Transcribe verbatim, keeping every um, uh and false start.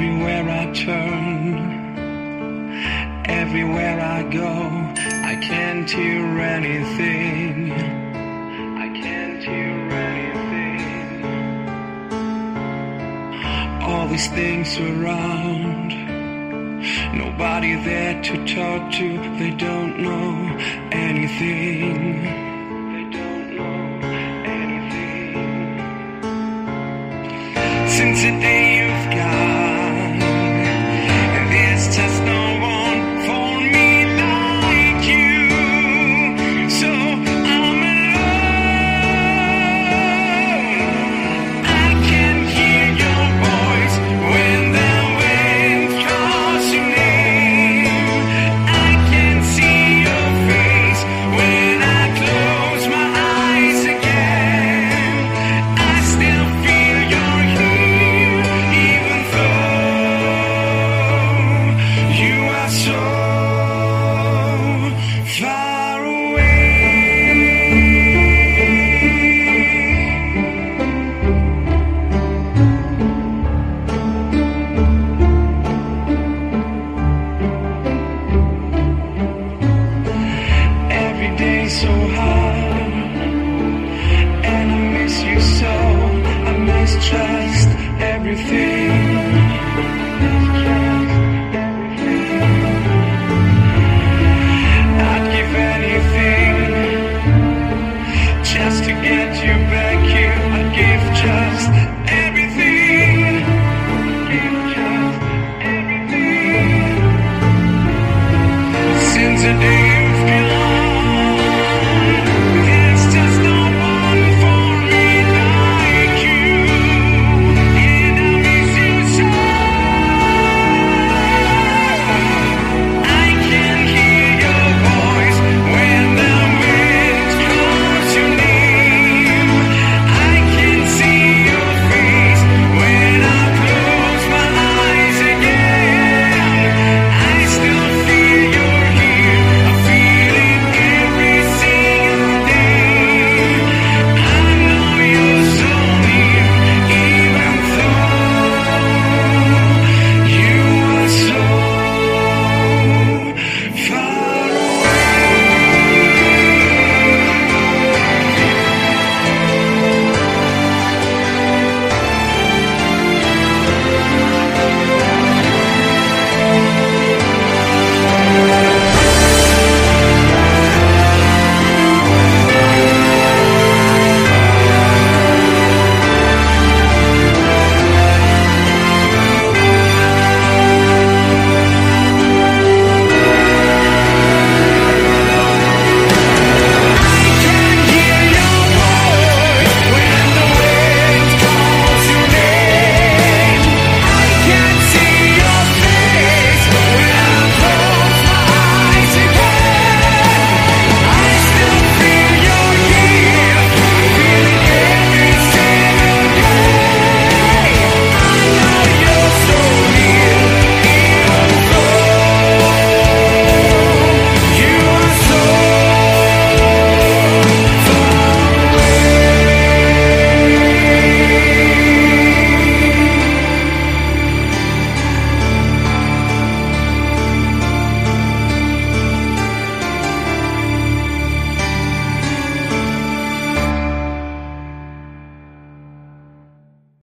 Everywhere I turn, everywhere I go, I can't hear anything. I can't hear anything. All these things around, nobody there to talk to. They don't know anything. They don't know anything. Since the day you've gone, there's just no one for me like you. So I'm alone. I can hear your voice when the wind calls your name. I can see your face when I close my eyes again. I still feel you're here, even though you are so far away. Every day so hard, and I miss you so. I miss just everything. I'd give anything just to get you back here. I'd give just everything. Give just everything. Since the day